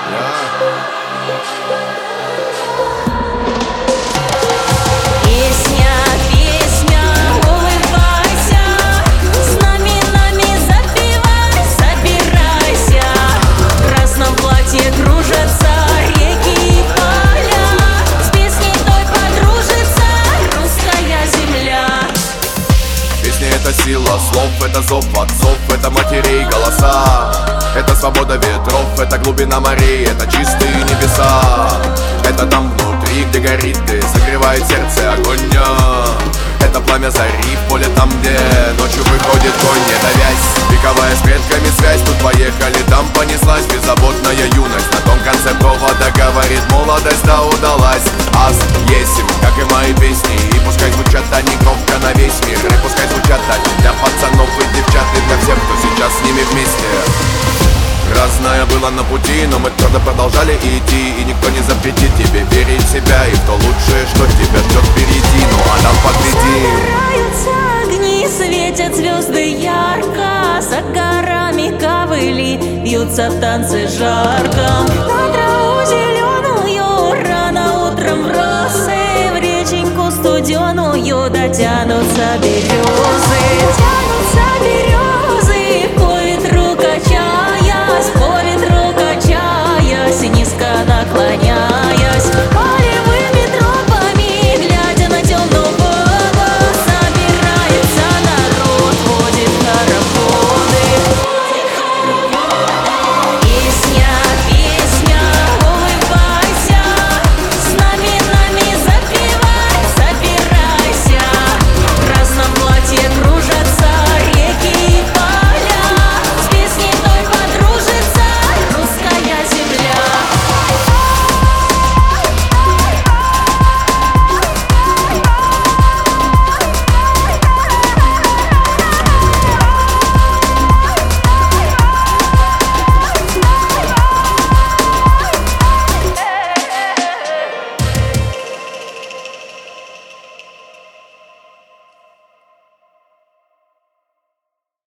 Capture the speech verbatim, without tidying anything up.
Песня, песня, улыбайся, с нами, нами запевай, собирайся. В красном платье кружатся реки и поля, с песней той подружится русская земля. Песня — это сила слов, это зов отцов, это матерей голоса. Это свобода ветров, это глубина морей, это чистые небеса. Это там внутри, где горит и согревает сердце огонь. Это пламя зари в поле, там, где ночью выходит конь. Это вязь, вековая с предками связь. Тут поехали, там понеслась беззаботная юность. На том конце провода говорит молодость, да удалась. Аз есим, как и мои песни, и пускай звучат они громко на весь мир. И пускай звучат они для пацанов и девчат, и для всех, кто сейчас с ними вместе. Разное было на пути, но мы твердо продолжали идти. И никто не запретит тебе верить в себя и в то лучшее, что тебя ждет впереди. Ну а там поглядим. Загораются огни, светят звезды ярко, за горами ковыли вьются в танце жарком. На траву зеленую рано утром в росы, в реченьку студеную дотянутся березы.